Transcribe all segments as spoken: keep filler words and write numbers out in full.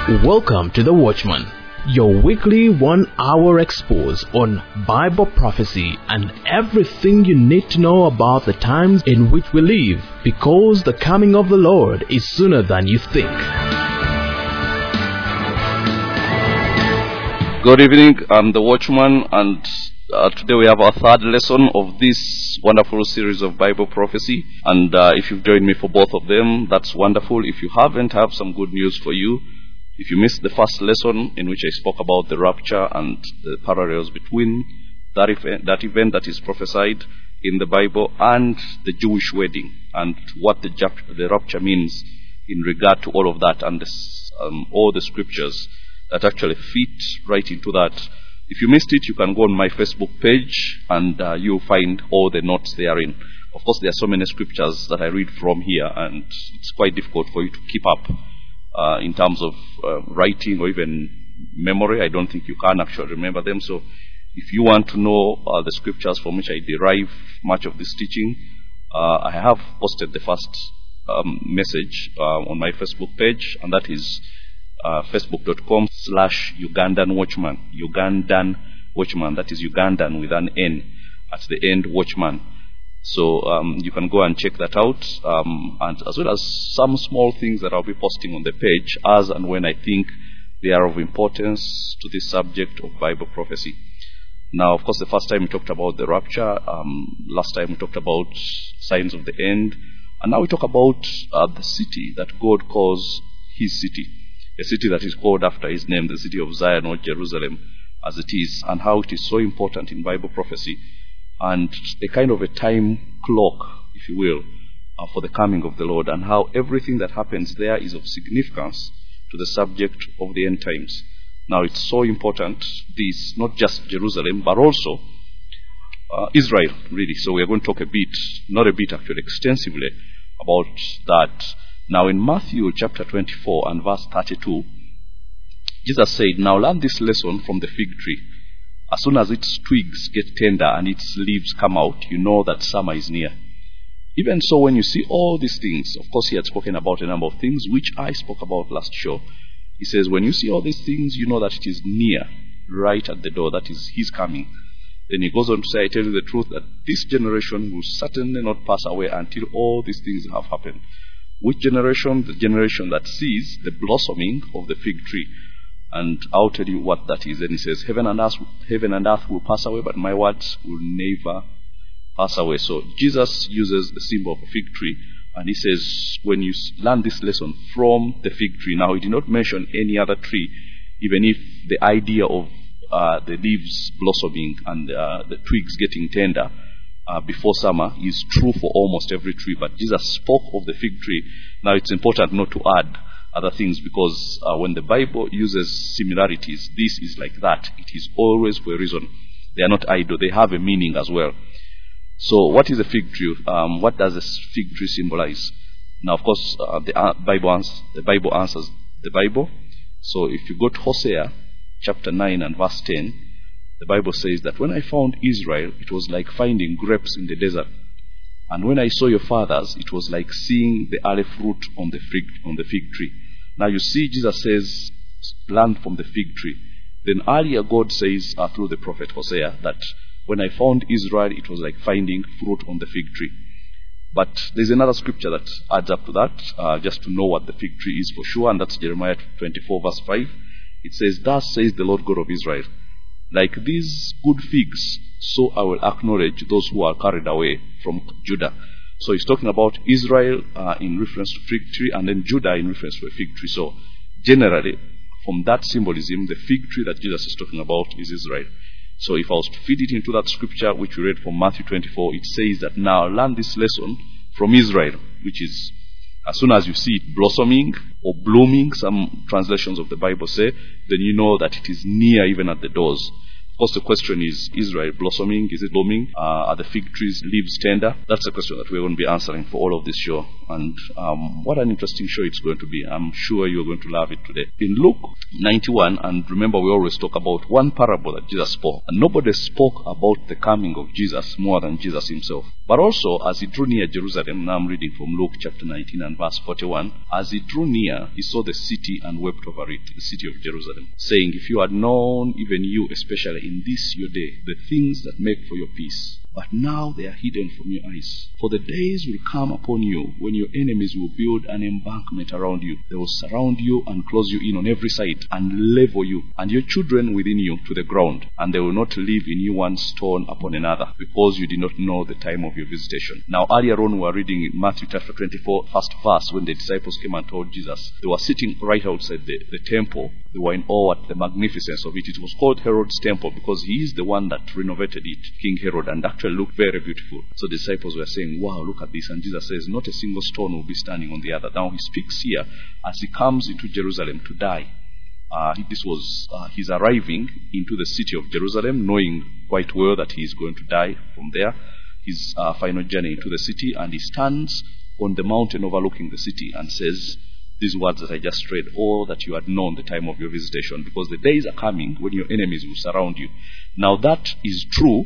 Welcome to The Watchman, your weekly one-hour expose on Bible prophecy and everything you need to know about the times in which we live, because the coming of the Lord is sooner than you think. Good evening, I'm The Watchman, and uh, today we have our third lesson of this wonderful series of Bible prophecy. And uh, if you've joined me for both of them, that's wonderful. If you haven't, I have some good news for you. If you missed the first lesson in which I spoke about the rapture and the parallels between that event, that event that is prophesied in the Bible and the Jewish wedding, and what the, the rapture means in regard to all of that, and this, um, all the scriptures that actually fit right into that. If you missed it, you can go on my Facebook page and uh, you'll find all the notes therein. Of course, there are so many scriptures that I read from here, and it's quite difficult for you to keep up uh, in terms of uh, writing or even memory. I don't think you can actually remember them. So if you want to know uh, the scriptures from which I derive much of this teaching, uh, I have posted the first um, message uh, on my Facebook page, and that is Uh, facebook.com slash Ugandan Watchman. Ugandan Watchman. That is Ugandan with an N at the end, Watchman. So um, you can go and check that out, um, and as well as some small things that I'll be posting on the page as and when I think they are of importance to this subject of Bible prophecy. Now, of course, the first time we talked about the rapture, um, last time we talked about signs of the end, and now we talk about uh, the city that God calls His city. A city that is called after His name, the city of Zion or Jerusalem as it is, and how it is so important in Bible prophecy, and a kind of a time clock, if you will, uh, for the coming of the Lord, and how everything that happens there is of significance to the subject of the end times. Now, it's so important, this, not just Jerusalem, but also uh, Israel, really. So we are going to talk a bit, not a bit actually, extensively about that. Now, in Matthew chapter twenty-four and verse thirty-two, Jesus said, "Now learn this lesson from the fig tree. As soon as its twigs get tender and its leaves come out, you know that summer is near. Even so, when you see all these things," of course, he had spoken about a number of things, which I spoke about last show. He says, when you see all these things, you know that it is near, right at the door, that is His coming. Then he goes on to say, "I tell you the truth, that this generation will certainly not pass away until all these things have happened." Which generation? The generation that sees the blossoming of the fig tree. And I'll tell you what that is. And he says, heaven and earth, heaven and earth will pass away, but my words will never pass away. So Jesus uses the symbol of a fig tree, and he says, when you learn this lesson from the fig tree. Now, he did not mention any other tree, even if the idea of uh, the leaves blossoming and uh, the twigs getting tender Uh, before summer is true for almost every tree, but Jesus spoke of the fig tree. Now, it's important not to add other things, because uh, when the Bible uses similarities, this is like that. It is always for a reason. They are not idle. They have a meaning as well. So what is a fig tree? Um, what does a fig tree symbolize? Now, of course, uh, the, uh, Bible ans- the Bible answers the Bible. So if you go to Hosea chapter nine and verse ten, the Bible says that when I found Israel, it was like finding grapes in the desert. And when I saw your fathers, it was like seeing the early fruit on the fig, on the fig tree. Now you see, Jesus says, learn from the fig tree. Then earlier God says uh, through the prophet Hosea that when I found Israel, it was like finding fruit on the fig tree. But there's another scripture that adds up to that, uh, just to know what the fig tree is for sure, and that's Jeremiah twenty-four verse five. It says, "Thus says the Lord God of Israel, like these good figs, so I will acknowledge those who are carried away from Judah." So he's talking about Israel uh, in reference to fig tree, and then Judah in reference to a fig tree. So generally, from that symbolism, the fig tree that Jesus is talking about is Israel. So if I was to feed it into that scripture which we read from Matthew twenty-four, it says that now learn this lesson from Israel, which is as soon as you see it blossoming or blooming, some translations of the Bible say, then you know that it is near, even at the doors. Of course, the question is, Israel blossoming? Is it blooming? Uh, are the fig trees' leaves tender? That's a question that we're going to be answering for all of this show. And um, what an interesting show it's going to be. I'm sure you're going to love it today. In Luke ninety-one, and remember we always talk about one parable that Jesus spoke. And nobody spoke about the coming of Jesus more than Jesus himself. But also, as he drew near Jerusalem, now I'm reading from Luke chapter nineteen and verse forty-one, as he drew near, he saw the city and wept over it, the city of Jerusalem, saying, if you had known, even you especially in this your day, the things that make for your peace, but now they are hidden from your eyes. For the days will come upon you when your enemies will build an embankment around you. They will surround you and close you in on every side and level you and your children within you to the ground. And they will not leave in you one stone upon another, because you did not know the time of your visitation. Now earlier on we were reading in Matthew chapter twenty-four, first verse, when the disciples came and told Jesus. They were sitting right outside the, the temple. They were in awe at the magnificence of it. It was called Herod's temple because he is the one that renovated it, King Herod, and actually looked very beautiful. So the disciples were saying, wow, look at this. And Jesus says, not a single stone will be standing on the other. Now he speaks here as he comes into Jerusalem to die. Uh, this was, uh, he's arriving into the city of Jerusalem, knowing quite well that he is going to die from there. His uh, final journey into the city, and he stands on the mountain overlooking the city and says these words that I just read, oh, that you had known the time of your visitation, because the days are coming when your enemies will surround you. Now that is true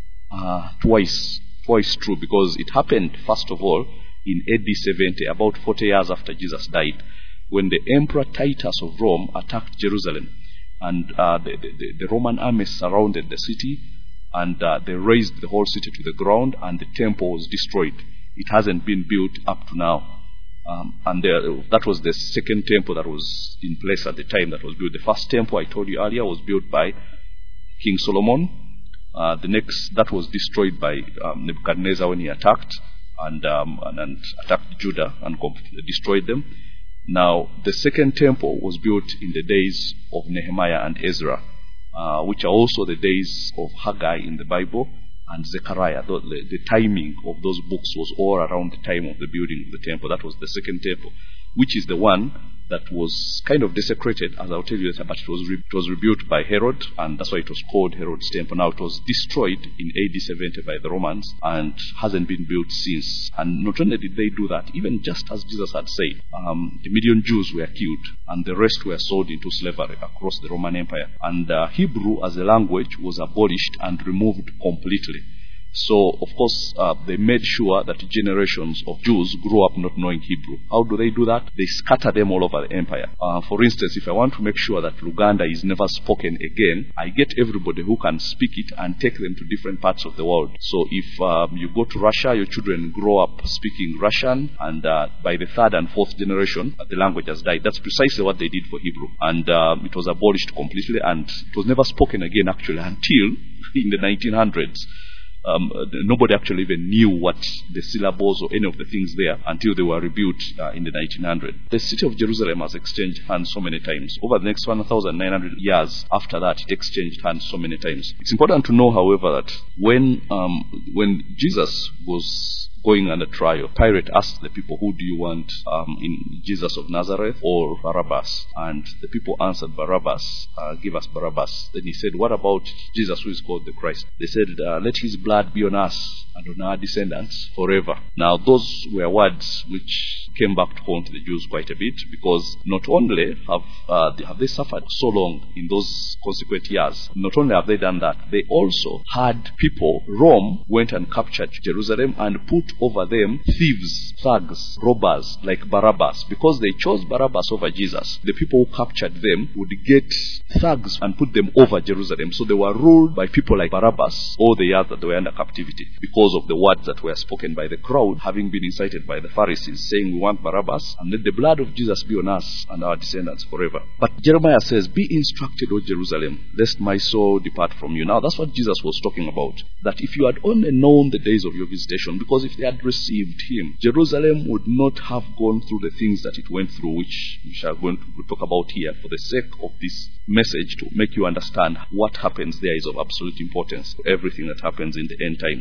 uh, twice, twice true, because it happened first of all in A D seventy, about forty years after Jesus died, when the Emperor Titus of Rome attacked Jerusalem, and uh, the, the, the Roman army surrounded the city, and uh, they razed the whole city to the ground, and the temple was destroyed. It hasn't been built up to now. Um, and there, that was the second temple that was in place at the time that was built. The first temple I told you earlier was built by King Solomon. Uh, the next, that was destroyed by um, Nebuchadnezzar when he attacked and, um, and, and attacked Judah and completely destroyed them. Now, the second temple was built in the days of Nehemiah and Ezra, uh, which are also the days of Haggai in the Bible, and Zechariah. The, the, the timing of those books was all around the time of the building of the temple. That was the second temple, which is the one that was kind of desecrated, as I'll tell you later, but it was, re- it was rebuilt by Herod, and that's why it was called Herod's temple. Now, it was destroyed in A D seventy by the Romans and hasn't been built since. And not only did they do that, even just as Jesus had said, um, a million Jews were killed and the rest were sold into slavery across the Roman Empire. And uh, Hebrew as a language was abolished and removed completely. So, of course, uh, they made sure that generations of Jews grew up not knowing Hebrew. How do they do that? They scatter them all over the empire. Uh, for instance, if I want to make sure that Luganda is never spoken again, I get everybody who can speak it and take them to different parts of the world. So if um, you go to Russia, your children grow up speaking Russian, and uh, by the third and fourth generation, uh, the language has died. That's precisely what they did for Hebrew. And um, it was abolished completely, and it was never spoken again, actually, until in the nineteen hundreds. Um, nobody actually even knew what the syllables or any of the things there until they were rebuilt uh, in the nineteen hundreds. The city of Jerusalem has exchanged hands so many times. Over the next one thousand nine hundred years after that, it exchanged hands so many times. It's important to know, however, that when um, when Jesus was going under trial, Pilate asked the people, who do you want, um, in Jesus of Nazareth or Barabbas? And the people answered, Barabbas. Uh, give us Barabbas. Then he said, what about Jesus, who is called the Christ? They said, uh, let his blood be on us and on our descendants forever. Now, those were words which came back to haunt the Jews quite a bit, because not only have uh, they, have they suffered so long in those consequent years, not only have they done that, they also had people, Rome went and captured Jerusalem and put over them thieves, thugs, robbers like Barabbas. Because they chose Barabbas over Jesus, the people who captured them would get thugs and put them over Jerusalem. So they were ruled by people like Barabbas all the years that they were under captivity, because of the words that were spoken by the crowd, having been incited by the Pharisees, saying, we want Barabbas, and let the blood of Jesus be on us and our descendants forever. But Jeremiah says, be instructed, O Jerusalem, lest my soul depart from you. Now that's what Jesus was talking about, that if you had only known the days of your visitation, because if they had received him, Jerusalem would not have gone through the things that it went through, which we shall going to talk about here for the sake of this message, to make you understand what happens there is of absolute importance to everything that happens in the end times. Be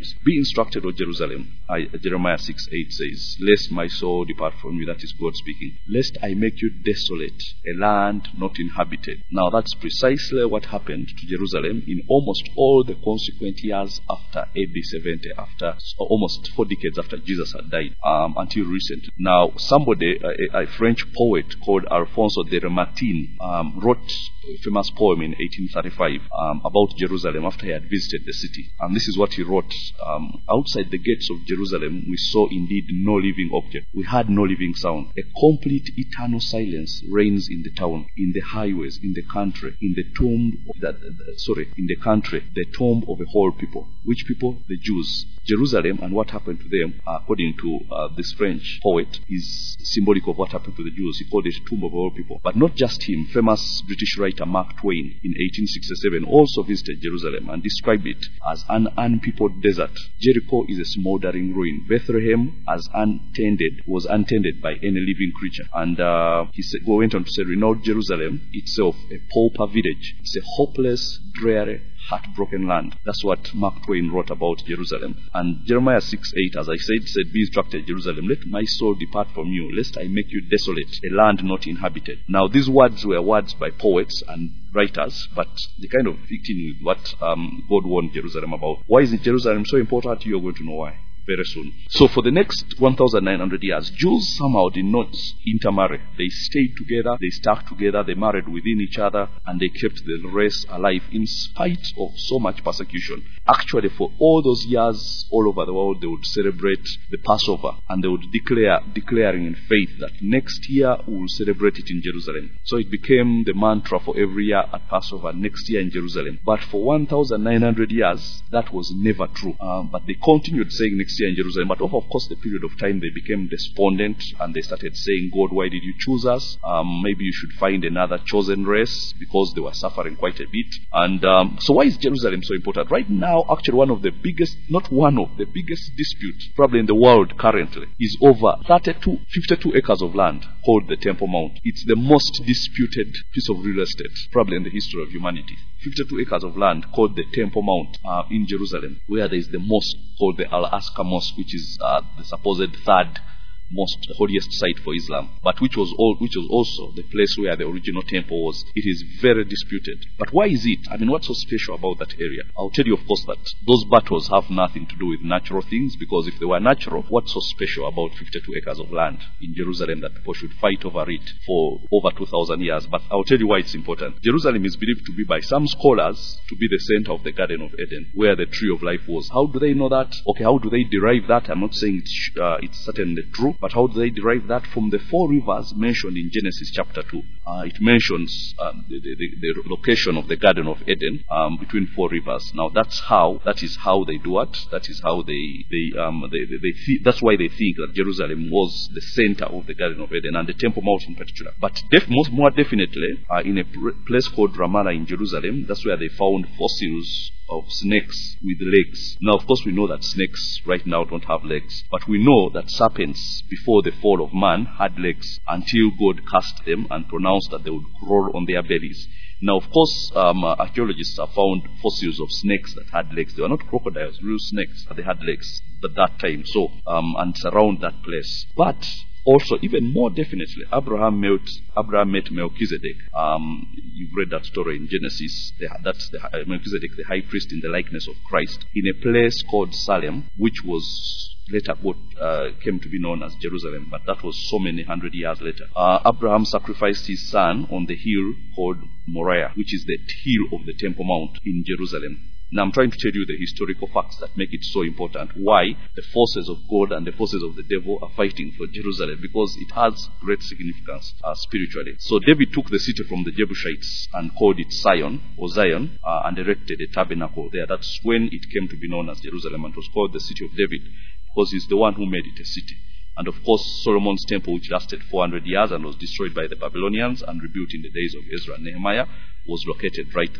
instructed, O Jerusalem, I, Jeremiah six eight says, lest my soul depart from you, that is God speaking, lest I make you desolate, a land not inhabited. Now that's precisely what happened to Jerusalem in almost all the consequent years after A D seventy, after almost four decades after Jesus had died, um, until recently. Now somebody, a, a French poet called Alphonse de Lamartine, um, wrote a famous poem in eighteen thirty-five um, about Jerusalem after he had visited the city. And this is what he wrote. Um, outside the gates of Jerusalem, we saw indeed no living object. We heard no living sound. A complete eternal silence reigns in the town, in the highways, in the country, in the tomb, of that, uh, sorry, in the country, the tomb of a whole people. Which people? The Jews. Jerusalem and what happened to them, uh, according to uh, this French poet, is symbolic of what happened to the Jews. He called it tomb of all people. But not just him. Famous British writer Mark Twain in eighteen sixty-seven also visited Jerusalem and described it as an unpeopled desert. Jericho is a smoldering ruin. Bethlehem, as untended, was untended by any living creature. And uh, he said, went on to say, renowned Jerusalem itself, a pauper village. It's a hopeless, dreary, heartbroken land. That's what Mark Twain wrote about Jerusalem. And Jeremiah six eight, as I said, said, be instructed, Jerusalem, let my soul depart from you, lest I make you desolate, a land not inhabited. Now these words were words by poets and writers, but they kind of fit in with what um, God warned Jerusalem about. Why is Jerusalem so important? You're going to know why very soon. So for the next one thousand nine hundred years, Jews somehow did not intermarry. They stayed together, they stuck together, they married within each other, and they kept the race alive in spite of so much persecution. Actually, for all those years, all over the world, they would celebrate the Passover, and they would declare, declaring in faith that next year we will celebrate it in Jerusalem. So it became the mantra for every year at Passover, next year in Jerusalem. But for one thousand nine hundred years, that was never true. Um, but they continued saying next year in Jerusalem. But over, of course, the period of time, they became despondent, and they started saying, God, why did you choose us? Um, maybe you should find another chosen race, because they were suffering quite a bit. And um, so why is Jerusalem so important? Right now, actually, one of the biggest, not one of the biggest disputes probably in the world currently is over thirty-two, fifty-two acres of land called the Temple Mount. It's the most disputed piece of real estate probably in the history of humanity. fifty-two acres of land called the Temple Mount uh, in Jerusalem, where there is the mosque called the Al-Aqsa Mosque, which is uh, the supposed third most holiest site for Islam, but which was all, which was also the place where the original temple was. It is very disputed. But why is it? I mean, what's so special about that area? I'll tell you, of course, that those battles have nothing to do with natural things, because if they were natural, what's so special about fifty-two acres of land in Jerusalem that people should fight over it for over two thousand years? But I'll tell you why it's important. Jerusalem is believed to be by some scholars to be the center of the Garden of Eden, where the tree of life was. How do they know that? Okay, how do they derive that? I'm not saying it's, uh, it's certainly true, but how do they derive that? From the four rivers mentioned in Genesis chapter two. Uh, it mentions um, the, the, the location of the Garden of Eden um, between four rivers. Now that's how, that is how they do it. That is how they, they, um, they, they, they th- that's why they think that Jerusalem was the center of the Garden of Eden, and the Temple Mount in particular. But def- most, more definitely, uh, in a pr- place called Ramallah in Jerusalem, that's where they found fossils of snakes with legs. Now, of course, we know that snakes right now don't have legs, but we know that serpents, before the fall of man, had legs until God cast them and pronounced that they would crawl on their bellies. Now, of course, um, uh, archaeologists have found fossils of snakes that had legs. They were not crocodiles, real snakes, but they had legs at that time. So, um, and it's around that place. But also, even more definitely, Abraham met, Abraham met Melchizedek. Um, you've read that story in Genesis. The, that's the, uh, Melchizedek, the high priest in the likeness of Christ, in a place called Salem, which was later what uh, came to be known as Jerusalem, but that was so many hundred years later. Uh, Abraham sacrificed his son on the hill called Moriah, which is the hill of the Temple Mount in Jerusalem. Now I'm trying to tell you the historical facts that make it so important. Why the forces of God and the forces of the devil are fighting for Jerusalem, because it has great significance uh, spiritually. So David took the city from the Jebusites and called it Zion, or Zion, uh, and erected a tabernacle there. That's when it came to be known as Jerusalem, and was called the city of David, because he's the one who made it a city. And of course, Solomon's temple, which lasted four hundred years and was destroyed by the Babylonians and rebuilt in the days of Ezra and Nehemiah, was located right there.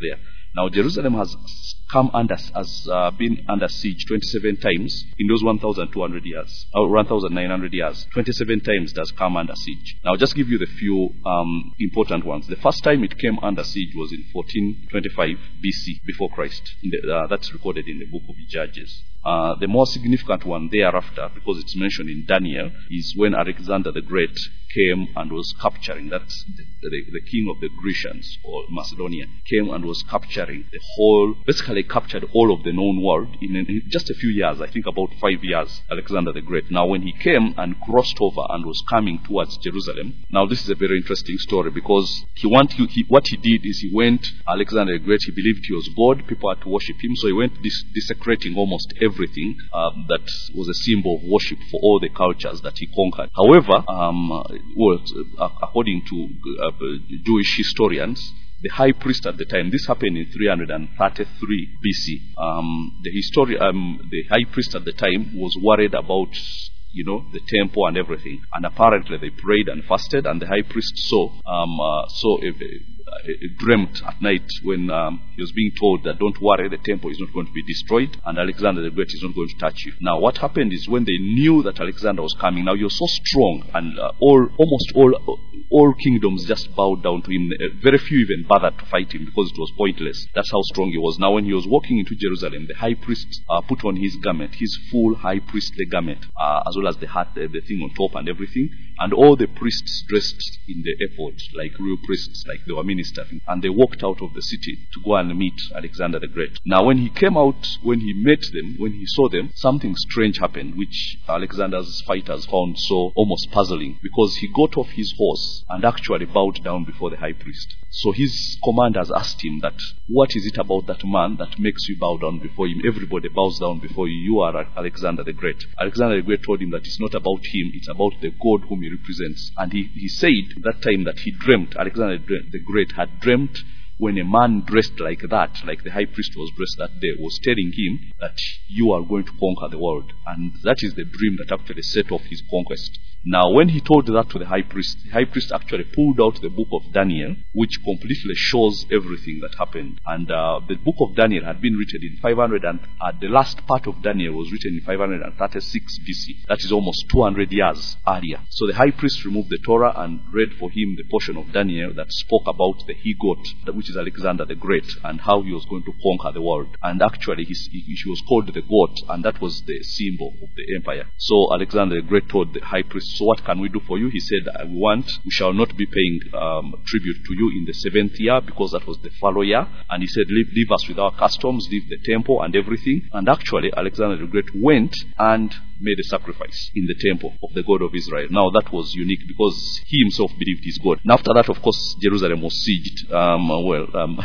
Now Jerusalem has come under, has uh, been under siege twenty-seven times in those one thousand two hundred years, or one thousand nine hundred years. twenty-seven times it has come under siege. Now, just give you the few um, important ones. The first time it came under siege was in fourteen twenty-five B C, before Christ. In the, uh, that's recorded in the book of Judges. Uh, the more significant one thereafter, because it's mentioned in Daniel, is when Alexander the Great came and was capturing, that's the, the, the king of the Grecians, or Macedonia, came and was capturing the whole, basically captured all of the known world in, in just a few years, I think about five years, Alexander the Great. Now, when he came and crossed over and was coming towards Jerusalem, now this is a very interesting story, because he, want, he, he what he did is he went, Alexander the Great, he believed he was God, people had to worship him, so he went dis- desecrating almost everything everything um, that was a symbol of worship for all the cultures that he conquered. However, um, well, according to uh, Jewish historians, the high priest at the time, this happened in three hundred thirty-three B C. Um, the histori- um, the high priest at the time was worried about, you know, the temple and everything. And apparently they prayed and fasted, and the high priest saw, um, uh, saw a, a, a dreamt at night when um, he was being told that don't worry, the temple is not going to be destroyed, and Alexander the Great is not going to touch you. Now, what happened is when they knew that Alexander was coming, now you're so strong, and uh, all almost all all kingdoms just bowed down to him. Very few even bothered to fight him because it was pointless. That's how strong he was. Now, when he was walking into Jerusalem, the high priest uh, put on his garment, his full high priestly garment, uh, as well as the hat, the, the thing on top and everything, and all the priests dressed in the ephod, like real priests, like they were ministering, and they walked out of the city to go and meet Alexander the Great. Now, when he came out, when he met them, when he saw them, something strange happened, which Alexander's fighters found so almost puzzling, because he got off his horse and actually bowed down before the high priest. So his commanders asked him that, what is it about that man that makes you bow down before him? Everybody bows down before you. You are Alexander the Great. Alexander the Great told him that it's not about him, it's about the God whom he represents. And he, he said that time that he dreamt, Alexander the Great had dreamt when a man dressed like that, like the high priest was dressed that day, was telling him that you are going to conquer the world. And that is the dream that actually set off his conquest. Now, when he told that to the high priest, the high priest actually pulled out the book of Daniel, which completely shows everything that happened. And uh, the book of Daniel had been written in five hundred, and uh, the last part of Daniel was written in five hundred thirty-six B C. That is almost two hundred years earlier. So the high priest removed the Torah and read for him the portion of Daniel that spoke about the he-goat, which is Alexander the Great, and how he was going to conquer the world. And actually, he, he was called the goat, and that was the symbol of the empire. So Alexander the Great told the high priest, so what can we do for you? He said, I want, we shall not be paying um, tribute to you in the seventh year, because that was the fallow year. And he said, leave, leave us with our customs, leave the temple and everything. And actually, Alexander the Great went and made a sacrifice in the temple of the God of Israel. Now, that was unique because he himself believed he's God. And after that, of course, Jerusalem was sieged. Um, well, um,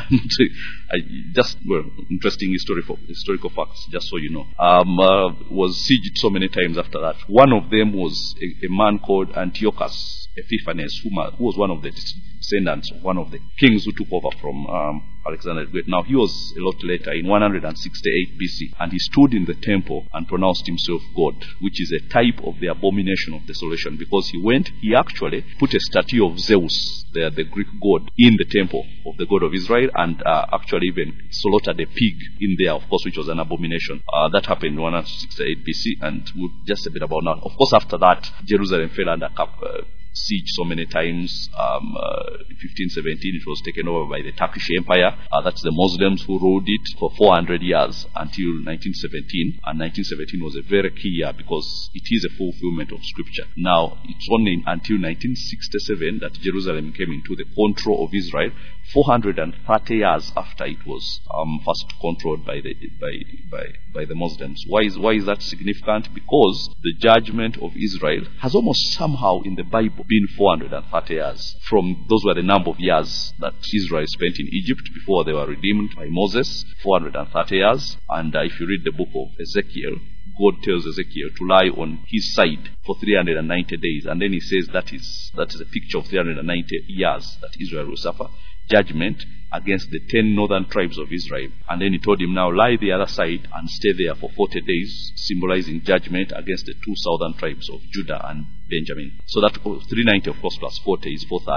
I just, well, interesting historical, historical facts, just so you know. Um, uh, was sieged so many times after that. One of them was a, a man called Antiochus Epiphanes, who was one of the descendants of one of the kings who took over from um, Alexander the Great. Now, he was a lot later, in one hundred sixty-eight B C, and he stood in the temple and pronounced himself God, which is a type of the abomination of desolation, because he went, he actually put a statue of Zeus, the, the Greek god, in the temple of the God of Israel, and uh, actually even slaughtered a pig in there, of course, which was an abomination. Uh, that happened in one hundred sixty-eight B C, and we'll just a bit about now. Of course, after that, Jerusalem fell under cap, uh, siege so many times. Um, uh, in fifteen seventeen, it was taken over by the Turkish Empire. Uh, that's the Muslims who ruled it for four hundred years until nineteen seventeen. And nineteen seventeen was a very key year because it is a fulfillment of Scripture. Now, it's only until nineteen sixty-seven that Jerusalem came into the control of Israel, four hundred thirty years after it was um, first controlled by the by by by the Muslims. Why is why is that significant? Because the judgment of Israel has almost somehow in the Bible been four hundred thirty years. From those were the number of years that Israel spent in Egypt before they were redeemed by Moses, four hundred thirty years. And uh, if you read the book of Ezekiel, God tells Ezekiel to lie on his side for three hundred ninety days, and then he says that is that is a picture of three hundred ninety years that Israel will suffer judgment against the ten northern tribes of Israel. And then he told him, now lie the other side and stay there for forty days, symbolizing judgment against the two southern tribes of Judah and Benjamin. So that three hundred ninety, of course, plus forty is four hundred thirty.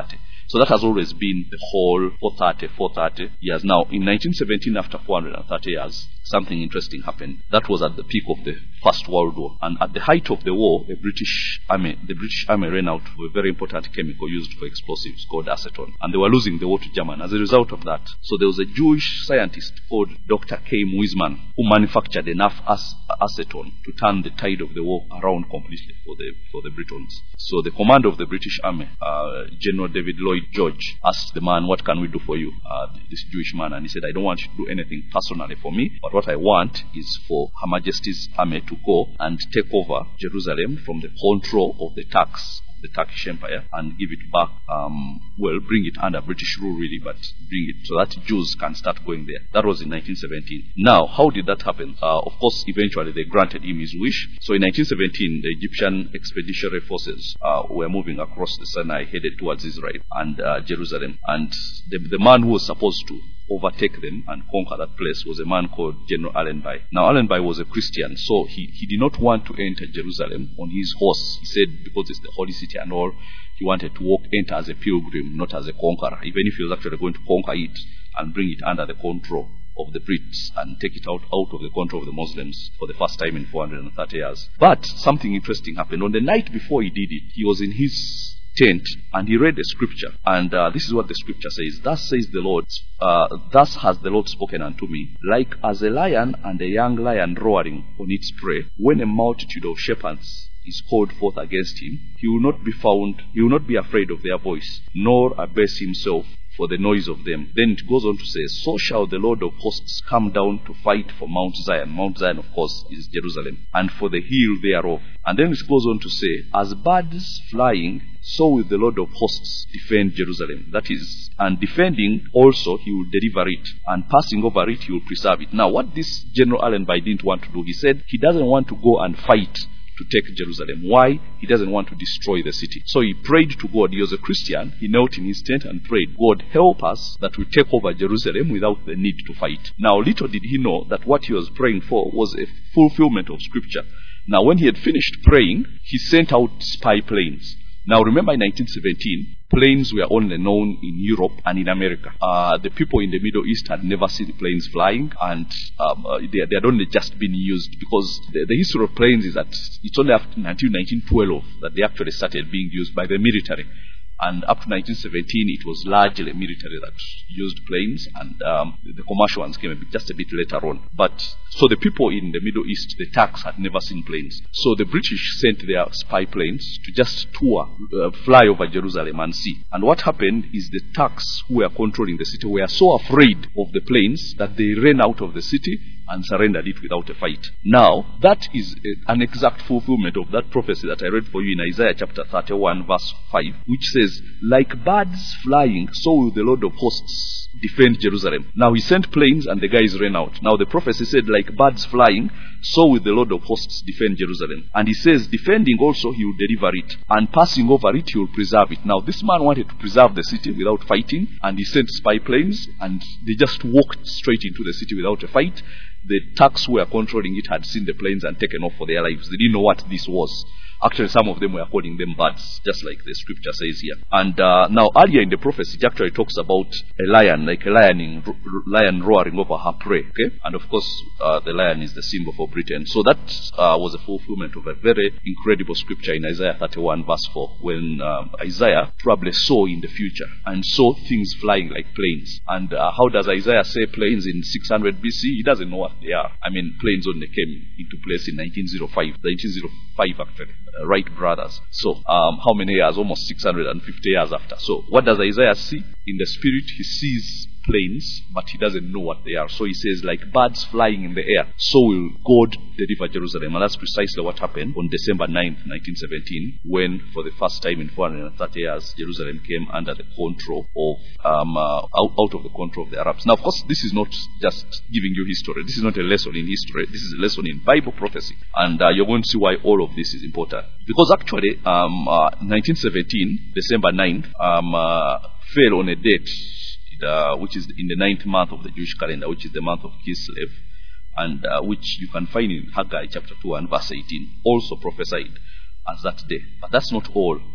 So that has always been the whole four thirty, four thirty years. Now, in nineteen seventeen, after four hundred thirty years, something interesting happened. That was at the peak of the First World War. And at the height of the war, the British army, the British army ran out of a very important chemical used for explosives called acetone. And they were losing the war to Germany as a result of that. So there was a Jewish scientist called Doctor Chaim Weizmann who manufactured enough ac- acetone to turn the tide of the war around completely for the for the Britons. So the commander of the British army, uh, General David Lloyd George, asked the man, "What can we do for you?" Uh, this Jewish man, and he said, "I don't want you to do anything personally for me, but what I want is for Her Majesty's army to go and take over Jerusalem from the control of the Turks, the Turkish Empire, and give it back, um, well, bring it under British rule really, but bring it so that Jews can start going there." That was in nineteen seventeen. Now, how did that happen? Uh, of course, eventually they granted him his wish. So in nineteen seventeen, the Egyptian expeditionary forces uh, were moving across the Sinai, headed towards Israel and uh, Jerusalem. And the, the man who was supposed to overtake them and conquer that place was a man called General Allenby. Now, Allenby was a Christian, so he, he did not want to enter Jerusalem on his horse. He said because it's the holy city and all, he wanted to walk, enter as a pilgrim, not as a conqueror, even if he was actually going to conquer it and bring it under the control of the Brits and take it out, out of the control of the Muslims for the first time in four hundred thirty years. But something interesting happened. On the night before he did it, he was in his tent and he read the scripture, and uh, this is what the scripture says. "Thus says the Lord, uh, thus has the Lord spoken unto me, like as a lion and a young lion roaring on its prey, when a multitude of shepherds is called forth against him, he will not be found, he will not be afraid of their voice, nor abase himself for the noise of them." Then it goes on to say, "So shall the Lord of hosts come down to fight for Mount Zion." Mount Zion, of course, is Jerusalem. "And for the hill thereof." And then it goes on to say, "As birds flying, so will the Lord of hosts defend Jerusalem." That is, and defending also, he will deliver it, and passing over it, he will preserve it. Now, what this General Allenby didn't want to do, he said he doesn't want to go and fight to take Jerusalem. Why? He doesn't want to destroy the city. So he prayed to God. He was a Christian. He knelt in his tent and prayed, "God, help us that we take over Jerusalem without the need to fight." Now, little did he know that what he was praying for was a fulfillment of scripture. Now, when he had finished praying, he sent out spy planes. Now, remember in nineteen seventeen, planes were only known in Europe and in America. Uh, the people in the Middle East had never seen planes flying, and um, uh, they, they had only just been used, because the, the history of planes is that it's only after, until nineteen twelve that they actually started being used by the military. And up to nineteen seventeen, it was largely military that used planes, and um, the commercial ones came a bit, just a bit later on. But so the people in the Middle East, the Turks, had never seen planes. So the British sent their spy planes to just tour, uh, fly over Jerusalem and see. And what happened is the Turks who were controlling the city were so afraid of the planes that they ran out of the city and surrendered it without a fight. Now, that is a, an exact fulfillment of that prophecy that I read for you in Isaiah chapter thirty-one, verse five, which says, "Like birds flying, so will the Lord of hosts defend Jerusalem." Now, he sent planes and the guys ran out. Now, the prophecy said, "Like birds flying, so will the Lord of hosts defend Jerusalem." And he says, defending also, he will deliver it, and passing over it, he will preserve it. Now, this man wanted to preserve the city without fighting, and he sent spy planes, and they just walked straight into the city without a fight. The Turks who were controlling it had seen the planes and taken off for their lives. They didn't know what this was. Actually, some of them were calling them birds, just like the scripture says here. And uh, now, earlier in the prophecy, it actually talks about a lion, like a lion, lion roaring over her prey. Okay, and of course, uh, the lion is the symbol for Britain. So that uh, was a fulfillment of a very incredible scripture in Isaiah thirty-one, verse four, when um, Isaiah probably saw in the future and saw things flying like planes. And uh, how does Isaiah say planes in six hundred B C? He doesn't know what they are. I mean, planes only came into place in nineteen oh five, nineteen oh five actually. Uh, Wright brothers. So, um, how many years? Almost six hundred fifty years after. So, what does Isaiah see? In the spirit, he sees planes, but he doesn't know what they are. So he says, like birds flying in the air, so will God deliver Jerusalem. And that's precisely what happened on December ninth, nineteen seventeen, when for the first time in four hundred thirty years, Jerusalem came under the control of, um, uh, out, out of the control of the Arabs. Now, of course, this is not just giving you history. This is not a lesson in history. This is a lesson in Bible prophecy. And uh, you're going to see why all of this is important. Because actually, um, uh, nineteen seventeen, December ninth, um, uh, fell on a date Uh, which is in the ninth month of the Jewish calendar, which is the month of Kislev, and uh, which you can find in Haggai chapter two and verse eighteen, also prophesied as that day. But that's not all.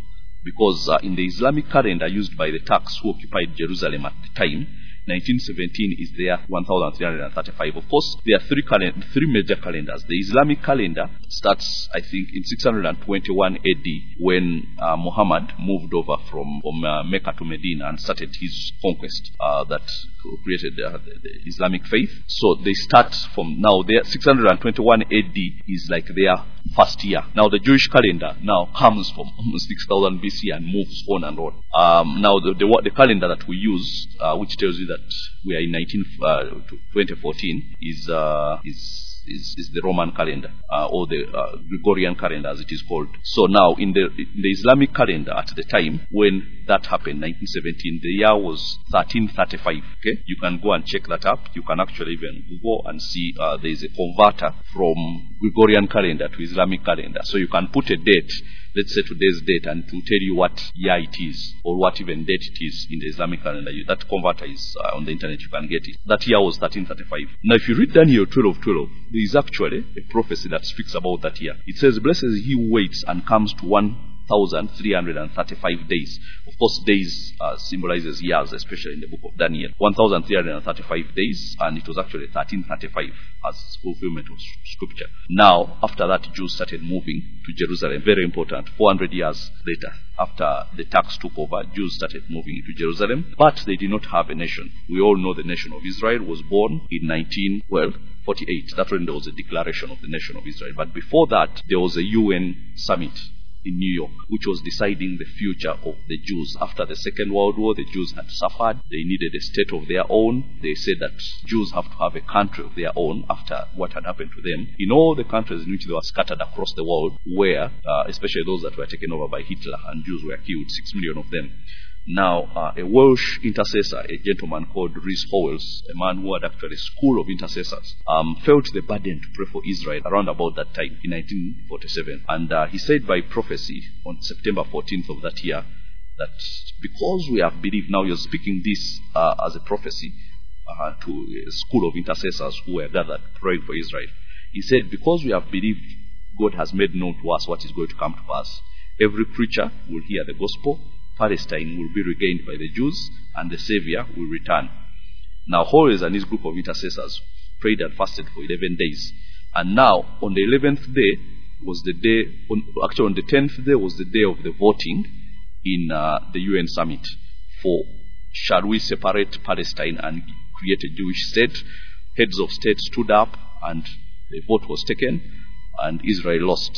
because uh, in the Islamic calendar used by the Turks who occupied Jerusalem at the time, nineteen seventeen is their one thousand three hundred thirty-five. Of course, there are three calen- three major calendars. The Islamic calendar starts, I think, in six hundred twenty-one A D when uh, Muhammad moved over from, from uh, Mecca to Medina and started his conquest uh, that created uh, the, the Islamic faith. So they start from now. Their six hundred twenty-one A D is like their first year. Now the Jewish calendar now comes from six thousand B C and moves on and on. Um, now the, the the calendar that we use, uh, which tells you that we are in nineteen, uh, twenty fourteen, is uh, is Is, is the Roman calendar uh, or the uh, Gregorian calendar as it is called. So now in the, in the Islamic calendar at the time when that happened, nineteen seventeen, the year was thirteen thirty-five. Okay, you can go and check that up. You can actually even Google and see uh, there is a converter from Gregorian calendar to Islamic calendar. So you can put a date, let's say today's date, and to tell you what year it is or what even date it is in the Islamic calendar. You, that converter is uh, on the internet. You can get it. That year was thirteen thirty-five. Now if you read Daniel twelve twelve, there is actually a prophecy that speaks about that year. It says, "Blessed is he who waits and comes to one thousand three hundred thirty-five days." Of course, days uh, symbolizes years, especially in the book of Daniel. one thousand three hundred thirty-five days, and it was actually thirteen thirty-five as fulfillment of scripture. Now, after that, Jews started moving to Jerusalem. Very important. four hundred years later, after the Turks took over, Jews started moving into Jerusalem, but they did not have a nation. We all know the nation of Israel was born in nineteen forty-eight. That's when there was a declaration of the nation of Israel. But before that, there was a U N summit in New York, which was deciding the future of the Jews. After the Second World War, the Jews had suffered. They needed a state of their own. They said that Jews have to have a country of their own after what had happened to them. In all the countries in which they were scattered across the world, where, uh, especially those that were taken over by Hitler, and Jews were killed, six million of them. Now, uh, a Welsh intercessor, a gentleman called Rhys Howells, a man who had actually a school of intercessors, um, felt the burden to pray for Israel around about that time in nineteen forty-seven. And uh, he said by prophecy on September fourteenth of that year that because we have believed, now you're speaking this uh, as a prophecy uh, to a school of intercessors who were gathered praying for Israel. He said, because we have believed, God has made known to us what is going to come to pass. Every preacher will hear the gospel. Palestine will be regained by the Jews, and the Savior will return. Now, Howells and his group of intercessors prayed and fasted for eleven days. And now, on the eleventh day was the day, on, actually on the tenth day was the day of the voting in uh, the U N summit for, shall we separate Palestine and create a Jewish state? Heads of state stood up and the vote was taken, and Israel lost.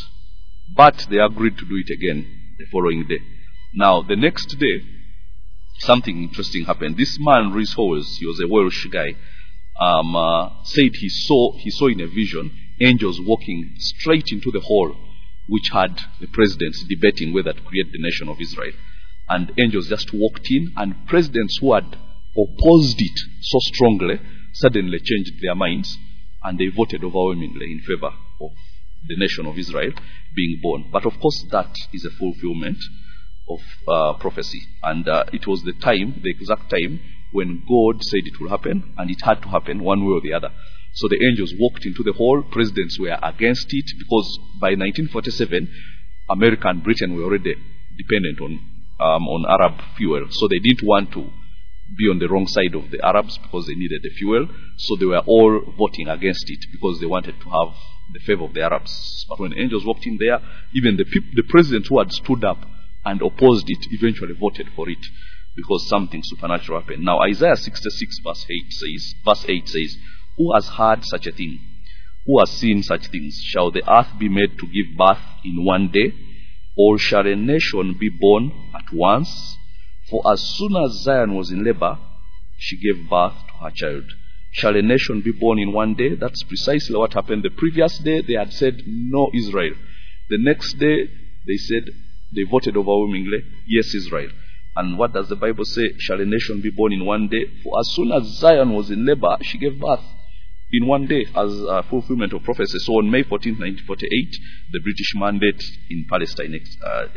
But they agreed to do it again the following day. Now, the next day, something interesting happened. This man, Rhys Howells, he was a Welsh guy, um, uh, said he saw he saw in a vision angels walking straight into the hall which had the presidents debating whether to create the nation of Israel. And angels just walked in, and presidents who had opposed it so strongly suddenly changed their minds, and they voted overwhelmingly in favor of the nation of Israel being born. But of course, that is a fulfillment of uh, prophecy, and uh, it was the time, the exact time when God said it will happen, and it had to happen one way or the other. So the angels walked into the hall. Presidents were against it because by nineteen forty-seven, America and Britain were already dependent on um, on Arab fuel, so they didn't want to be on the wrong side of the Arabs because they needed the fuel. So they were all voting against it because they wanted to have the favor of the Arabs. But when the angels walked in there, even the peop- the presidents who had stood up and opposed it eventually voted for it because something supernatural happened. Now Isaiah sixty-six verse eight says, verse eight says, "Who has heard such a thing? Who has seen such things? Shall the earth be made to give birth in one day? Or shall a nation be born at once? For as soon as Zion was in labor, she gave birth to her child." Shall a nation be born in one day? That's precisely what happened. The previous day they had said no Israel. The next day they said, they voted overwhelmingly, yes, Israel. And what does the Bible say? Shall a nation be born in one day? For as soon as Zion was in labor, she gave birth in one day as a fulfillment of prophecy. So on May fourteenth, nineteen forty-eight, the British mandate in Palestine ex- uh,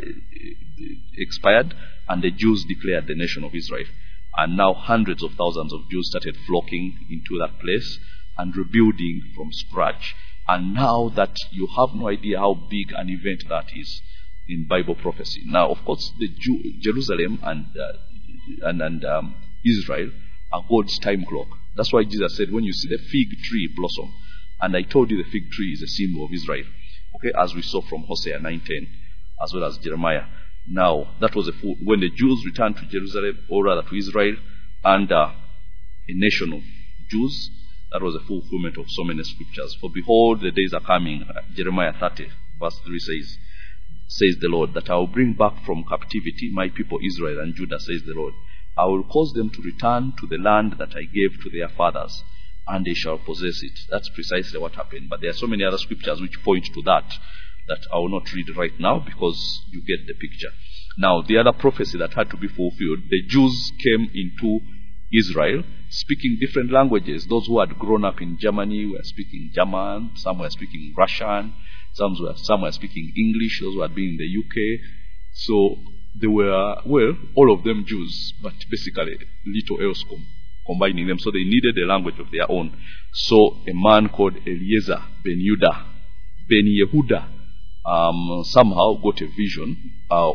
expired, and the Jews declared the nation of Israel. And now hundreds of thousands of Jews started flocking into that place and rebuilding from scratch. And now that you have no idea how big an event that is, in Bible prophecy. Now, of course, the Jew, Jerusalem and uh, and, and um, Israel are God's time clock. That's why Jesus said, when you see the fig tree blossom, and I told you the fig tree is a symbol of Israel, okay, as we saw from Hosea nine ten, as well as Jeremiah. Now, that was a full, when the Jews returned to Jerusalem, or rather to Israel, and uh, a nation of Jews, that was a fulfillment of so many scriptures. For behold, the days are coming, uh, Jeremiah thirty, verse three says, says the Lord, that I will bring back from captivity my people Israel and Judah, says the Lord. I will cause them to return to the land that I gave to their fathers, and they shall possess it. That's precisely what happened. But there are so many other scriptures which point to that, that I will not read right now, because you get the picture. Now, the other prophecy that had to be fulfilled, the Jews came into Israel speaking different languages. Those who had grown up in Germany were speaking German, some were speaking Russian, some were, some were speaking English, those who had been in the U K. So they were, well, all of them Jews, but basically little else com- combining them. So they needed a language of their own. So a man called Eliezer ben Yehuda, ben Yehuda, um, somehow got a vision, uh,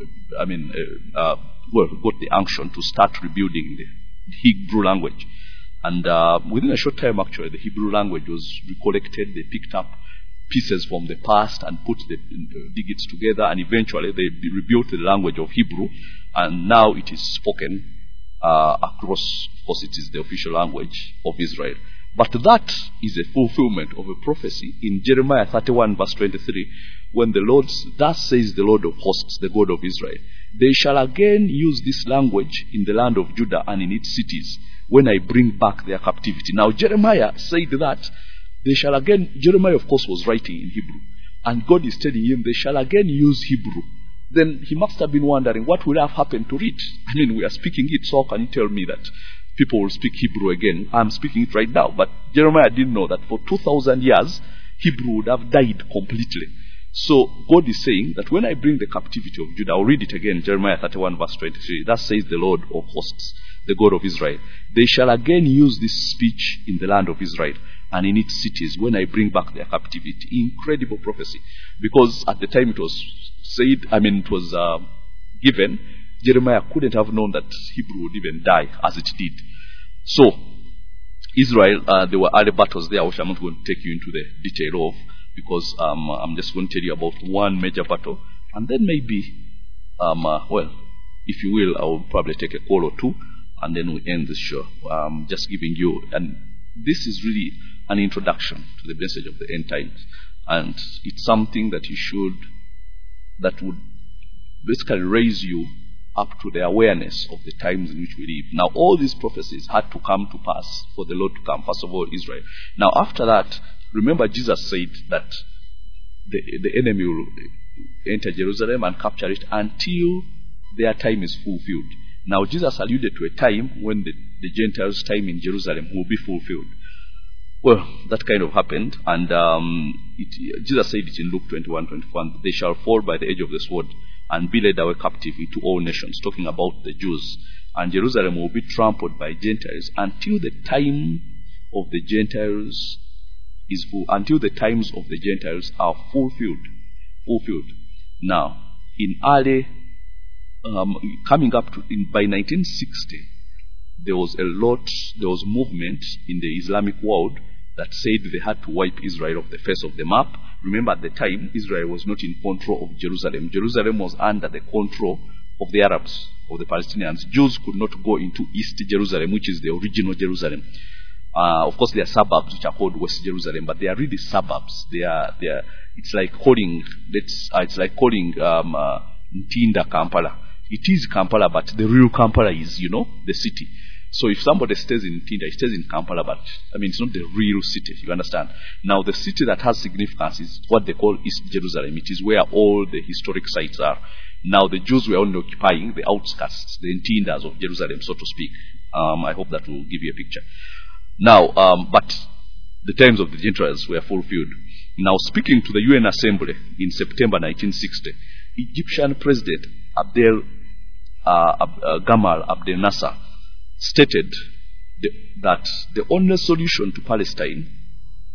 I mean, uh, uh, well, got the unction to start rebuilding the Hebrew language. And uh, within a short time, actually, the Hebrew language was recollected. They picked up pieces from the past and put the uh, digits together, and eventually they rebuilt the language of Hebrew, and now it is spoken uh, across. Of course, it is the official language of Israel. But that is a fulfillment of a prophecy in Jeremiah thirty-one verse twenty-three, when the Lord, thus says the Lord of hosts, the God of Israel, they shall again use this language in the land of Judah and in its cities, when I bring back their captivity. Now Jeremiah said that they shall again, Jeremiah of course was writing in Hebrew, and God is telling him they shall again use Hebrew. Then he must have been wondering, what will have happened to it? I mean, we are speaking it, so can you tell me that people will speak Hebrew again? I'm speaking it right now. But Jeremiah didn't know that for two thousand years, Hebrew would have died completely. So God is saying that when I bring the captivity of Judah, I'll read it again, Jeremiah thirty-one verse twenty-three. That says the Lord of hosts, the God of Israel, they shall again use this speech in the land of Israel and in its cities when I bring back their captivity. Incredible prophecy. Because at the time it was said, I mean it was uh, given, Jeremiah couldn't have known that Hebrew would even die as it did. So, Israel, uh, there were other battles there which I'm not going to take you into the detail of, because um, I'm just going to tell you about one major battle, and then maybe, um, uh, well, if you will, I will probably take a call or two, and then we end the show. Um, just giving you, and this is really an introduction to the message of the end times, and it's something that you should, that would basically raise you up to the awareness of the times in which we live. Now, all these prophecies had to come to pass for the Lord to come. First of all, Israel. Now, after that, remember Jesus said that the, the enemy will enter Jerusalem and capture it until their time is fulfilled. Now, Jesus alluded to a time when the, the Gentiles' time in Jerusalem will be fulfilled. Well, that kind of happened, and um, it, Jesus said it in Luke twenty-one twenty-one, they shall fall by the edge of the sword and be led away captive into all nations, talking about the Jews. And Jerusalem will be trampled by Gentiles until the time of the Gentiles is full, until the times of the Gentiles are fulfilled. Fulfilled. Now, in early, um, coming up to, in, by nineteen sixty, there was a lot, there was movement in the Islamic world that said they had to wipe Israel off the face of the map. Remember, at the time, Israel was not in control of Jerusalem. Jerusalem was under the control of the Arabs, of the Palestinians. Jews could not go into East Jerusalem, which is the original Jerusalem. Uh, of course, there are suburbs which are called West Jerusalem, but they are really suburbs. They are, they are. It's like calling, let's, uh, it's like calling um, uh, Ntinda Kampala. It is Kampala, but the real Kampala is, you know, the city. So if somebody stays in Ntinda, he stays in Kampala, but I mean, it's not the real city, you understand? Now, the city that has significance is what they call East Jerusalem. It is where all the historic sites are. Now, the Jews were only occupying the outskirts, the Ntindas of Jerusalem, so to speak. Um, I hope that will give you a picture. Now, um, but the times of the Gentiles were fulfilled. Now, speaking to the U N Assembly in September nineteen sixty, Egyptian President Abdel uh, Ab, uh, Gamal Abdel Nasser stated the, that the only solution to Palestine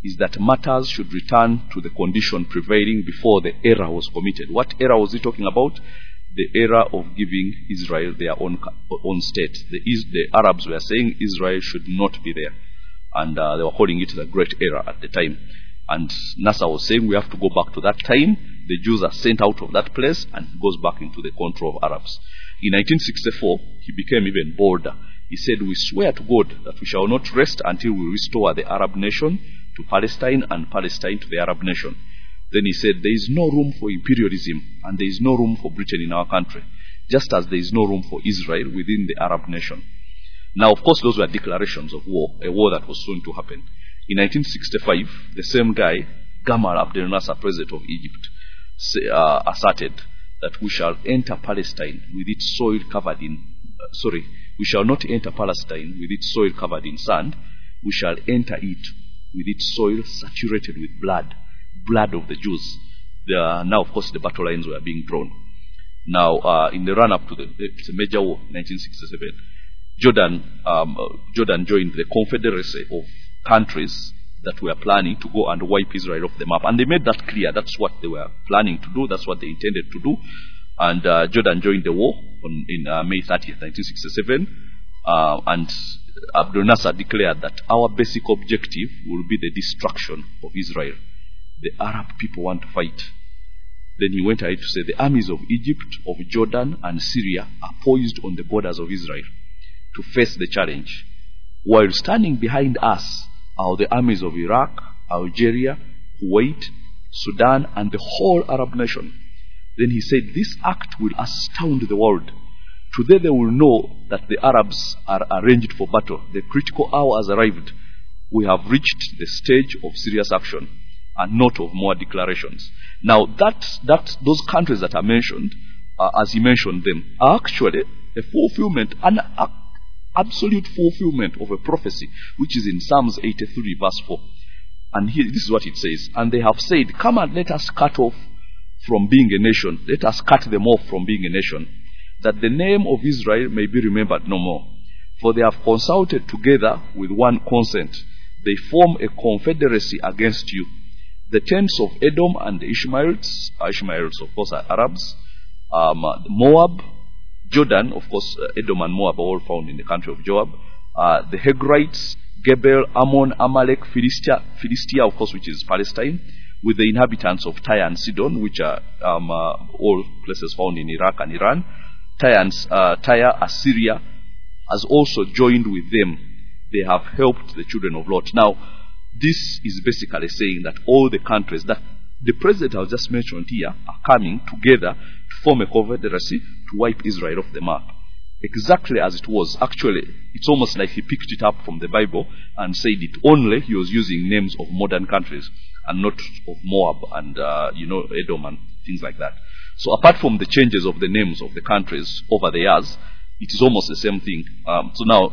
is that matters should return to the condition prevailing before the error was committed. What error was he talking about? The era of giving Israel their own own state. The, the Arabs were saying Israel should not be there. And uh, they were calling it the great error at the time. And Nasser was saying we have to go back to that time. The Jews are sent out of that place and it goes back into the control of Arabs. In nineteen sixty-four, he became even bolder. He said, we swear to God that we shall not rest until we restore the Arab nation to Palestine and Palestine to the Arab nation. Then he said, there is no room for imperialism and there is no room for Britain in our country, just as there is no room for Israel within the Arab nation. Now, of course, those were declarations of war, a war that was soon to happen. In nineteen sixty-five, the same guy, Gamal Abdel Nasser, president of Egypt, say, uh, asserted that we shall enter Palestine with its soil covered in, uh, sorry, we shall not enter Palestine with its soil covered in sand. We shall enter it with its soil saturated with blood, blood of the Jews. The, now, of course, the battle lines were being drawn. Now, uh, in the run-up to the, the major war, nineteen sixty-seven, Jordan, um, uh, Jordan joined the confederacy of countries that were planning to go and wipe Israel off the map. And they made that clear. That's what they were planning to do. That's what they intended to do. And uh, Jordan joined the war on, in uh, May thirtieth, nineteen sixty-seven. Uh, and Abdel Nasser declared that our basic objective will be the destruction of Israel. The Arab people want to fight. Then he went ahead to say the armies of Egypt, of Jordan, and Syria are poised on the borders of Israel to face the challenge. While standing behind us are the armies of Iraq, Algeria, Kuwait, Sudan, and the whole Arab nation. Then he said, this act will astound the world. Today they will know that the Arabs are arranged for battle. The critical hour has arrived. We have reached the stage of serious action and not of more declarations. Now, that, that, those countries that are mentioned, uh, as he mentioned them, are actually a fulfillment, an a, absolute fulfillment of a prophecy, which is in Psalms eighty-three, verse four. And here, this is what it says. And they have said, come and let us cut off from being a nation. Let us cut them off from being a nation, that the name of Israel may be remembered no more. For they have consulted together with one consent. They form a confederacy against you. The tents of Edom and the Ishmaelites, uh, Ishmaelites of course are Arabs, um, uh, Moab, Jordan, of course uh, Edom and Moab are all found in the country of Joab, uh, the Hagrites, Gebel, Ammon, Amalek, Philistia, Philistia, of course, which is Palestine, with the inhabitants of Tyre and Sidon, which are um, uh, all places found in Iraq and Iran. Tyre, and, uh, Tyre, Assyria has also joined with them. They have helped the children of Lot. Now, this is basically saying that all the countries that the president I just mentioned here are coming together to form a confederacy to wipe Israel off the map. Exactly as it was. Actually, it's almost like he picked it up from the Bible and said it, only he was using names of modern countries and not of Moab and, uh, you know, Edom and things like that. So apart from the changes of the names of the countries over the years, it is almost the same thing. Um, so now,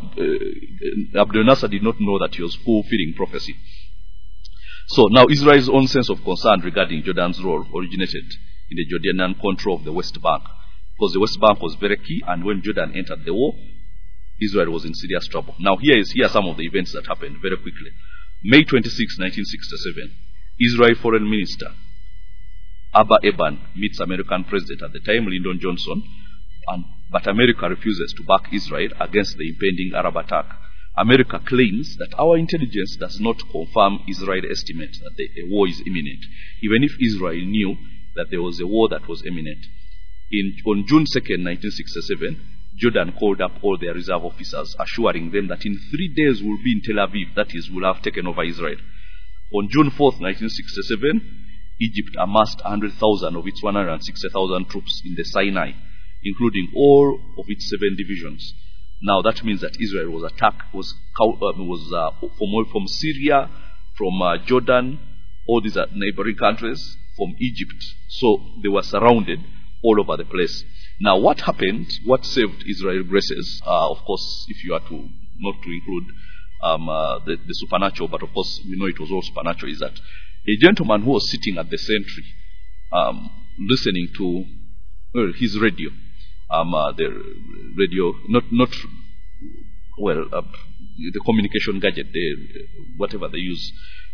uh, Abdel Nasser did not know that he was fulfilling prophecy. So now Israel's own sense of concern regarding Jordan's role originated in the Jordanian control of the West Bank. Because the West Bank was very key, and when Jordan entered the war, Israel was in serious trouble. Now here is here are some of the events that happened very quickly. May twenty-sixth, nineteen sixty-seven, Israel Foreign Minister Abba Eban meets American President at the time, Lyndon Johnson, and, but America refuses to back Israel against the impending Arab attack. America claims that our intelligence does not confirm Israel's estimate that the, a war is imminent, even if Israel knew that there was a war that was imminent. In, on June second, nineteen sixty-seven, Jordan called up all their reserve officers, assuring them that in three days we'll be in Tel Aviv, that is, we'll have taken over Israel. On June fourth, nineteen sixty-seven, Egypt amassed one hundred thousand of its one hundred sixty thousand troops in the Sinai, including all of its seven divisions. Now that means that Israel was attacked, was, uh, was uh, from, from Syria, from uh, Jordan, all these are neighboring countries, from Egypt. So they were surrounded all over the place. Now what happened, what saved Israel graces, uh, of course, if you are to, not to include um, uh, the, the supernatural, but of course we know it was all supernatural, is that a gentleman who was sitting at the sentry, um, listening to well, his radio, um, uh, the radio, not, not well, uh, the communication gadget, the, whatever they use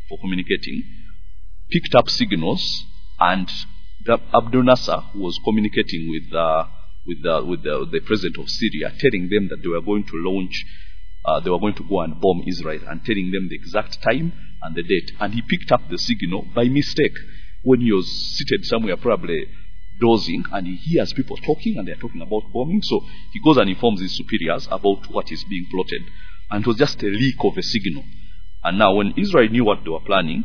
for communicating, picked up signals, and Abdul Nasser, who was communicating with uh, with, uh, with the, the president of Syria, telling them that they were going to launch, uh, they were going to go and bomb Israel, and telling them the exact time and the date. And he picked up the signal by mistake when he was seated somewhere, probably dozing, and he hears people talking, and they're talking about bombing. So he goes and informs his superiors about what is being plotted, and it was just a leak of a signal. And now, when Israel knew what they were planning,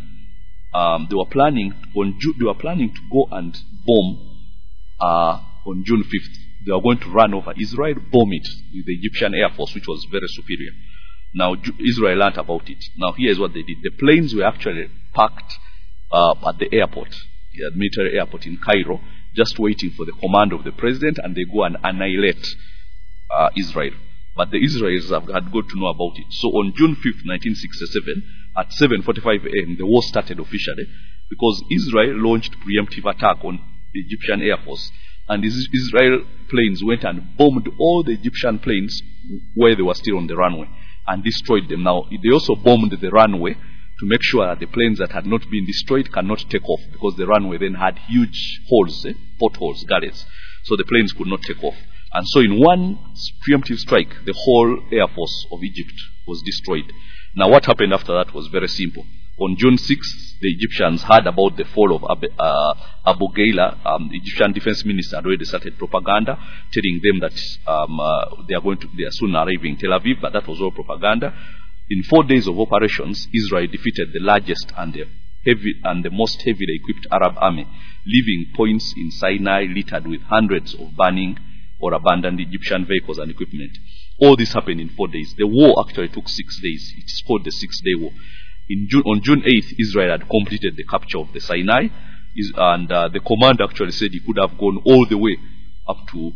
um, they were planning on Ju- they were planning to go and bomb uh, on June fifth. They were going to run over Israel, bomb it with the Egyptian Air Force, which was very superior. Now, Ju- Israel learned about it. Now, here's what they did: the planes were actually parked uh, at the airport, the military airport in Cairo, just waiting for the command of the president, and they go and annihilate uh, Israel. But the Israelis have had got to know about it. So on June fifth, nineteen sixty-seven, at seven forty-five a.m., the war started officially, because Israel launched preemptive attack on the Egyptian Air Force. And these Israel planes went and bombed all the Egyptian planes where they were still on the runway and destroyed them. Now, they also bombed the runway to make sure that the planes that had not been destroyed cannot take off, because the runway then had huge holes, eh, potholes, gullies. So the planes could not take off. And so in one preemptive strike, the whole Air Force of Egypt was destroyed. Now, what happened after that was very simple. On June sixth, the Egyptians heard about the fall of Abu, uh, Abu Ghayla. Um, the Egyptian defense minister had already started propaganda, telling them that um, uh, they are going to, they are soon arriving in Tel Aviv, but that was all propaganda. In four days of operations, Israel defeated the largest and the heavy and the most heavily equipped Arab army, leaving points in Sinai littered with hundreds of burning or abandoned Egyptian vehicles and equipment. All this happened in four days. The war actually took six days. It is called the Six-Day War. In June, on June eighth, Israel had completed the capture of the Sinai, is, and uh, the command actually said he could have gone all the way up to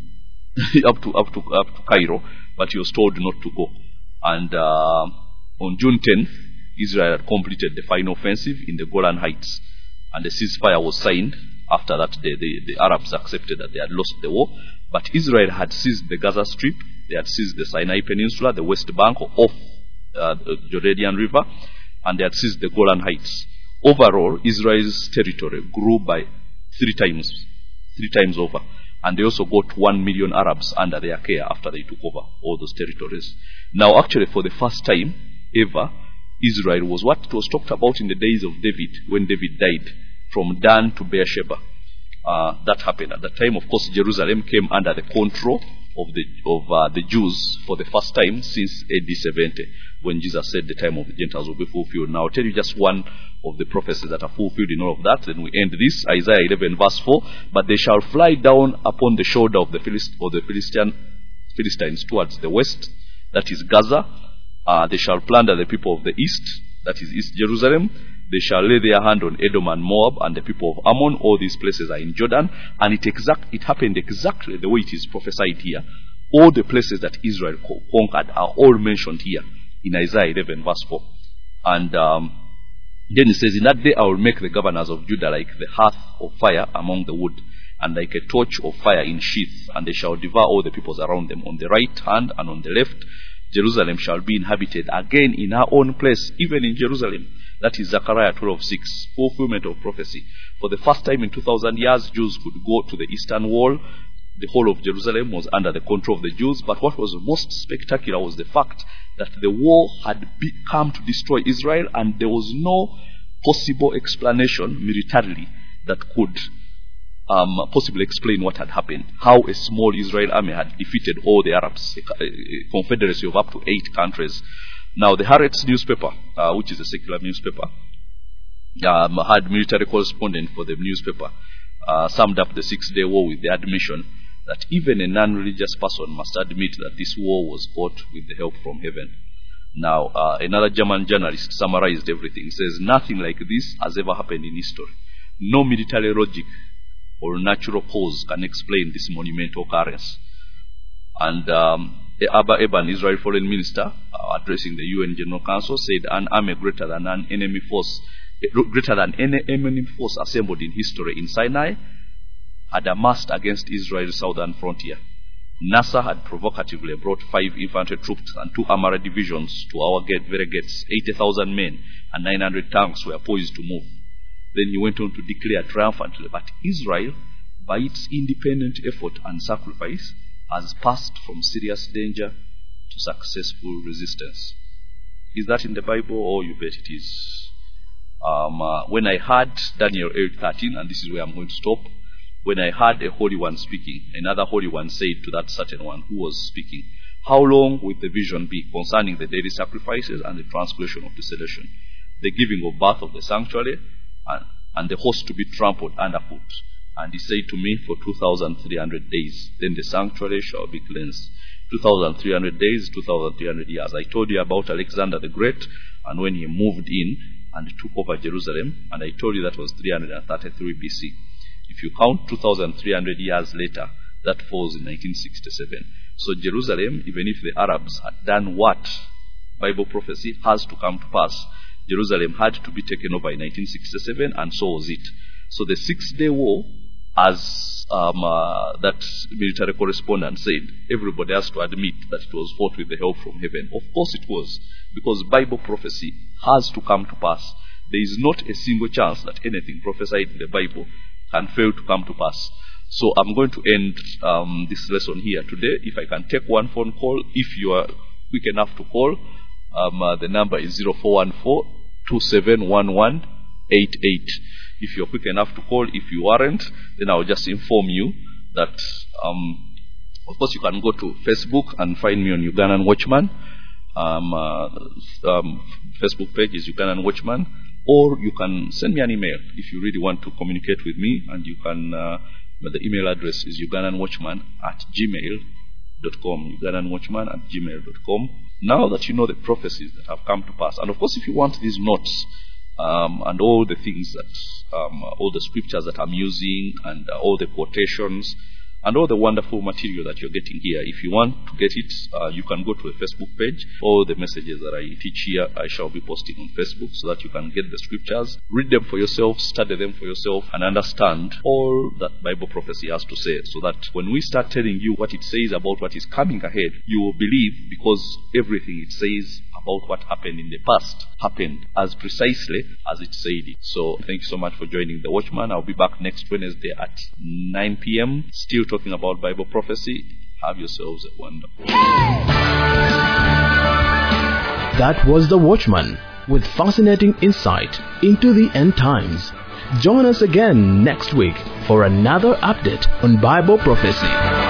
up to up to up to Cairo, but he was told not to go. And uh, on June tenth, Israel had completed the final offensive in the Golan Heights, and the ceasefire was signed. After that, the, the, the Arabs accepted that they had lost the war, but Israel had seized the Gaza Strip, they had seized the Sinai Peninsula, the West Bank off uh, the Jordanian River, and they had seized the Golan Heights. Overall, Israel's territory grew by three times, three times over, and they also got one million Arabs under their care after they took over all those territories. Now, actually, for the first time ever, Israel was what it was talked about in the days of David, when David died, from Dan to Beersheba. Uh, that happened at that time. Of course, Jerusalem came under the control of the of uh, the Jews for the first time since A D seventy, when Jesus said the time of the Gentiles will be fulfilled. Now, I'll tell you just one of the prophecies that are fulfilled in all of that. Then we end this, Isaiah eleven verse four. But they shall fly down upon the shoulder of the Philist- of the Philistine Philistines towards the west, that is Gaza. Uh, they shall plunder the people of the east, that is East Jerusalem. They shall lay their hand on Edom and Moab and the people of Ammon. All these places are in Jordan, and it exact it happened exactly the way it is prophesied here. All the places that Israel co- conquered are all mentioned here in Isaiah eleven verse four. And um, then it says, in that day I will make the governors of Judah like the hearth of fire among the wood, and like a torch of fire in sheath, and they shall devour all the peoples around them on the right hand and on the left. Jerusalem shall be inhabited again in her own place, even in Jerusalem. That is Zechariah twelve six, fulfillment of prophecy. For the first time in two thousand years, Jews could go to the eastern wall. The whole of Jerusalem was under the control of the Jews. But what was most spectacular was the fact that the war had be- come to destroy Israel, and there was no possible explanation militarily that could um, possibly explain what had happened. How a small Israel army had defeated all the Arabs, a, a confederacy of up to eight countries. Now, the Haaretz newspaper, uh, which is a secular newspaper, um, had military correspondent for the newspaper, uh, summed up the Six-Day War with the admission that even a non-religious person must admit that this war was fought with the help from heaven. Now, uh, another German journalist summarized everything. He says, nothing like this has ever happened in history. No military logic or natural cause can explain this monumental occurrence. And um, Abba Eban, Israel foreign minister, uh, addressing the U N General Council, said an army greater than an enemy force, greater than any enemy force assembled in history in Sinai, had amassed against Israel's southern frontier. Nasser had provocatively brought five infantry troops and two armored divisions to our gate, very gates. eighty thousand men and nine hundred tanks were poised to move. Then he went on to declare triumphantly, but Israel, by its independent effort and sacrifice, has passed from serious danger to successful resistance. Is that in the Bible? Oh, you bet it is. Um, uh, when I heard Daniel eight thirteen, and this is where I'm going to stop, when I heard a holy one speaking, another holy one said to that certain one who was speaking, how long will the vision be concerning the daily sacrifices and the transgression of desolation, the giving of birth of the sanctuary, and, and the host to be trampled underfoot? And he said to me, for two thousand three hundred days, then the sanctuary shall be cleansed. two thousand three hundred days, two thousand three hundred years. I told you about Alexander the Great, and when he moved in and took over Jerusalem, and I told you that was three hundred thirty-three B C. If you count two thousand three hundred years later, that falls in nineteen sixty-seven. So Jerusalem, even if the Arabs had done what Bible prophecy has to come to pass, Jerusalem had to be taken over in nineteen sixty-seven, and so was it. So the Six-Day War, as um, uh, that military correspondent said, everybody has to admit that it was fought with the help from heaven. Of course it was, because Bible prophecy has to come to pass. There is not a single chance that anything prophesied in the Bible can fail to come to pass. So I'm going to end um, this lesson here today. If I can take one phone call, if you are quick enough to call, um, uh, the number is zero four one four, two seven one one, eight eight. If you're quick enough to call, if you aren't, then I'll just inform you that, um, of course, you can go to Facebook and find me on Ugandan Watchman. Um, uh, um, Facebook page is Ugandan Watchman. Or you can send me an email if you really want to communicate with me, and you can, uh, the email address is ugandanwatchman at gmail dot com, ugandanwatchman at gmail dot com. Now that you know the prophecies that have come to pass, and of course if you want these notes, um, and all the things that, um, all the scriptures that I'm using, and uh, all the quotations, and all the wonderful material that you're getting here, if you want to get it, uh, you can go to a Facebook page. All the messages that I teach here, I shall be posting on Facebook, so that you can get the scriptures, read them for yourself, study them for yourself, and understand all that Bible prophecy has to say, so that when we start telling you what it says about what is coming ahead, you will believe, because everything it says about what happened in the past happened as precisely as it said it. So thank you so much for joining the Watchman. I'll be back next Wednesday at nine p.m. still talking about Bible prophecy. Have yourselves a wonderful day. That was the Watchman, with fascinating insight into the end times. Join us again next week for another update on Bible prophecy.